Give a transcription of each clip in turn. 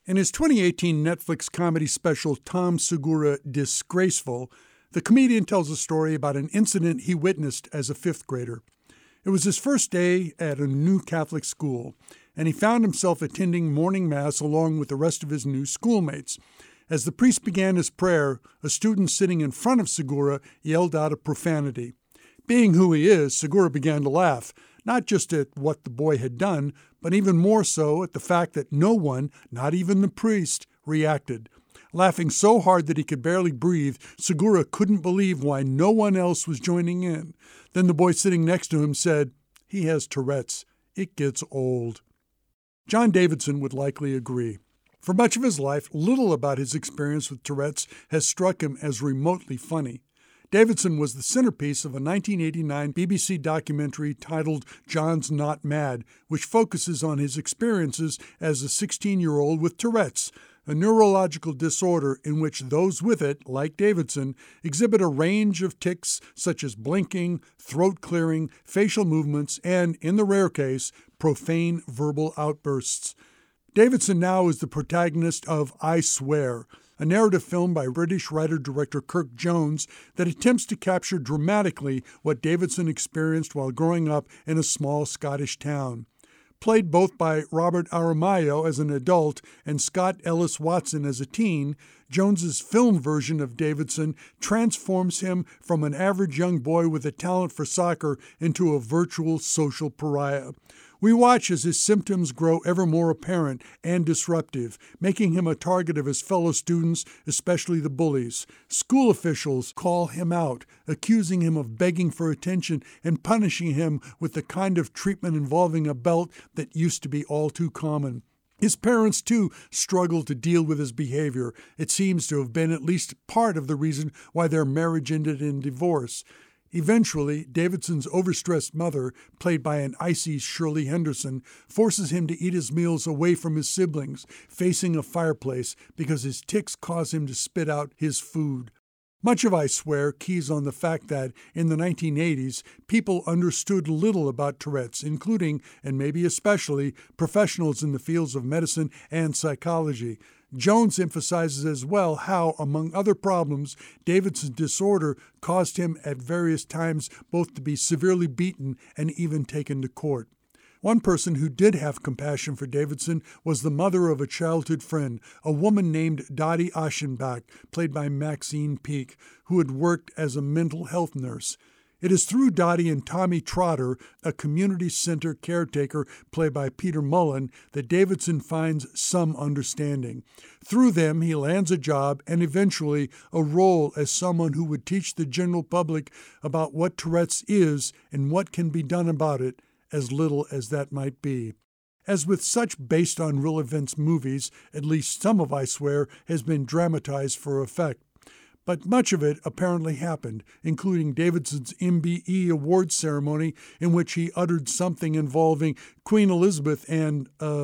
In his 2018 Netflix comedy special Tom Segura Disgraceful, the comedian tells a story about an incident he witnessed as a fifth grader. It was his first day at a new Catholic school, and he found himself attending morning mass along with the rest of his new schoolmates. As the priest began his prayer, a student sitting in front of Segura yelled out a profanity. Being who he is, Segura began to laugh, not just at what the boy had done, but even more so at the fact that no one, not even the priest, reacted. Laughing so hard that he could barely breathe, Segura couldn't believe why no one else was joining in. Then the boy sitting next to him said, "He has Tourette's. It gets old." John Davidson would likely agree. For much of his life, little about his experience with Tourette's has struck him as remotely funny. Davidson was the centerpiece of a 1989 BBC documentary titled John's Not Mad, which focuses on his experiences as a 16-year-old with Tourette's, a neurological disorder in which those with it, like Davidson, exhibit a range of tics such as blinking, throat clearing, facial movements, and, in the rare case, profane verbal outbursts. Davidson now is the protagonist of I Swear, a narrative film by British writer-director Kirk Jones that attempts to capture dramatically what Davidson experienced while growing up in a small Scottish town. Played both by Robert Aramayo as an adult and Scott Ellis Watson as a teen, Jones's film version of Davidson transforms him from an average young boy with a talent for soccer into a virtual social pariah. We watch as his symptoms grow ever more apparent and disruptive, making him a target of his fellow students, especially the bullies. School officials call him out, accusing him of begging for attention and punishing him with the kind of treatment involving a belt that used to be all too common. His parents, too, struggled to deal with his behavior. It seems to have been at least part of the reason why their marriage ended in divorce. Eventually, Davidson's overstressed mother, played by an icy Shirley Henderson, forces him to eat his meals away from his siblings, facing a fireplace, because his tics cause him to spit out his food. Much of I Swear keys on the fact that, in the 1980s, people understood little about Tourette's, including, and maybe especially, professionals in the fields of medicine and psychology. Jones emphasizes as well how, among other problems, Davidson's disorder caused him at various times both to be severely beaten and even taken to court. One person who did have compassion for Davidson was the mother of a childhood friend, a woman named Dottie Aschenbach, played by Maxine Peake, who had worked as a mental health nurse. It is through Dottie and Tommy Trotter, a community center caretaker played by Peter Mullen, that Davidson finds some understanding. Through them, he lands a job and eventually a role as someone who would teach the general public about what Tourette's is and what can be done about it, as little as that might be. As with such based-on real events movies, at least some of I Swear has been dramatized for effect. But much of it apparently happened, including Davidson's MBE awards ceremony in which he uttered something involving Queen Elizabeth and,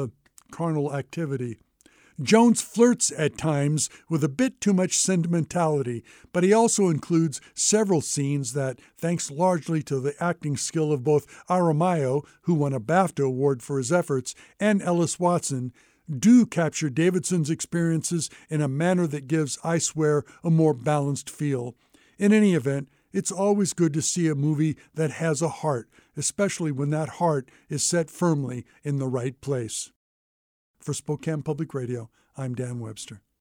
carnal activity. Jones flirts at times with a bit too much sentimentality, but he also includes several scenes that, thanks largely to the acting skill of both Aramayo, who won a BAFTA award for his efforts, and Ellis Watson, do capture Davidson's experiences in a manner that gives I Swear a more balanced feel. In any event, it's always good to see a movie that has a heart, especially when that heart is set firmly in the right place. For Spokane Public Radio, I'm Dan Webster.